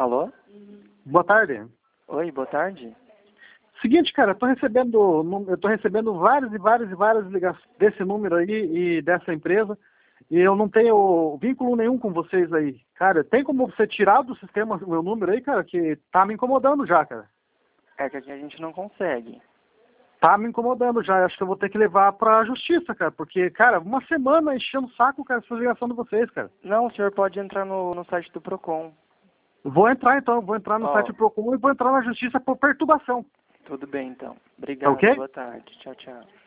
Alô? Boa tarde. Oi, boa tarde. Seguinte, cara, eu tô recebendo várias ligações desse número aí e dessa empresa, e eu não tenho vínculo nenhum com vocês aí. Cara, tem como você tirar do sistema o meu número aí, cara, que tá me incomodando já, cara. É que aqui a gente não consegue. Tá me incomodando já, acho que eu vou ter que levar pra justiça, cara, porque, cara, uma semana enchendo o saco, cara, essa ligação de vocês, cara. Não, o senhor pode entrar no site do Procon. Vou entrar então, vou entrar no site do Procon e vou entrar na justiça por perturbação. Tudo bem, então. Tá Obrigado, ok? boa tarde. Tchau, tchau.